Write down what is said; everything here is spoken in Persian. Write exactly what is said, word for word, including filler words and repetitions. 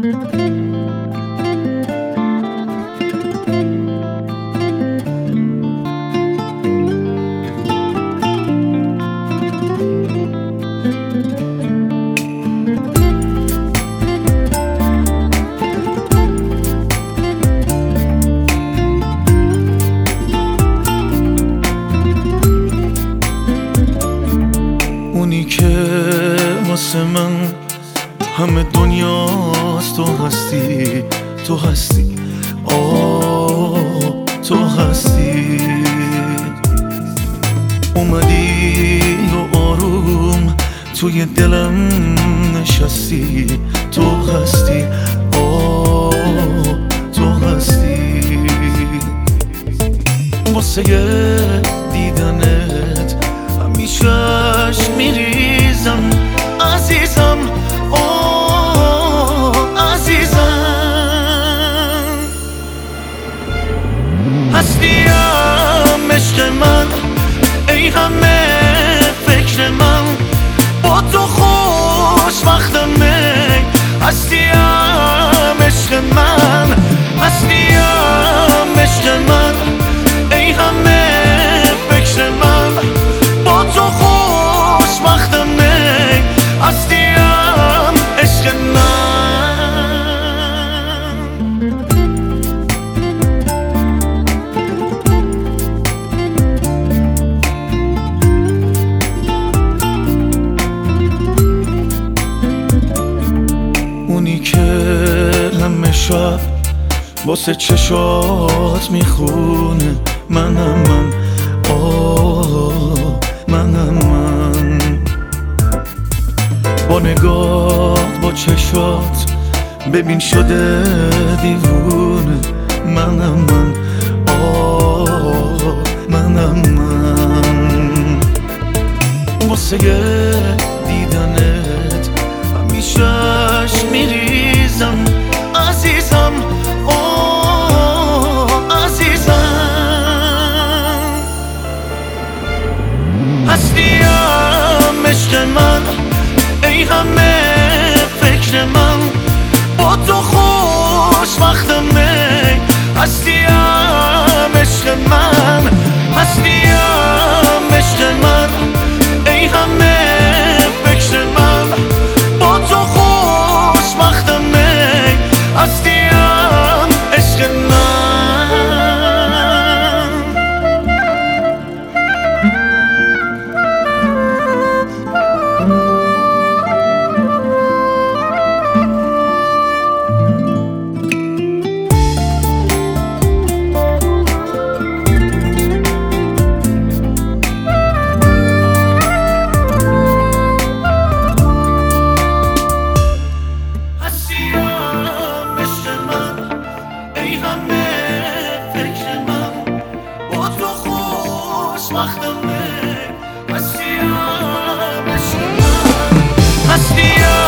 اونی که واسه من همه دنیاست تو هستی، تو هستی، آه تو هستی. اومدی و آروم توی دلم نشستی، تو هستی، آه تو هستی. واسه دیدنت همیشهش میریزم عزیزم، آه عزیزم. هستیم عشق من، ای همه فکر من، با تو خوشبختمه. هستیم عشق من، هستیم عشق من، ای همه فکر من، با تو خوشبختمه. هستیم عشق من. اونی که همه شب واسه چشات میخونه، منم من، آه منم من. با نگات با چشات ببین شده دیوونه، منم من، آه منم من. واسه دیدنت همیشهش میریزم عزیزم، آه عزیزم. هستیم عشق من، ای همه فکر من، با تو خوشبختمه. هستیم عشق من، هستیم عشق من، ای همه فکر من، با تو خوشبختمه. هستیم عشق من. خوشبختمه. هستیم عشق من، هستیم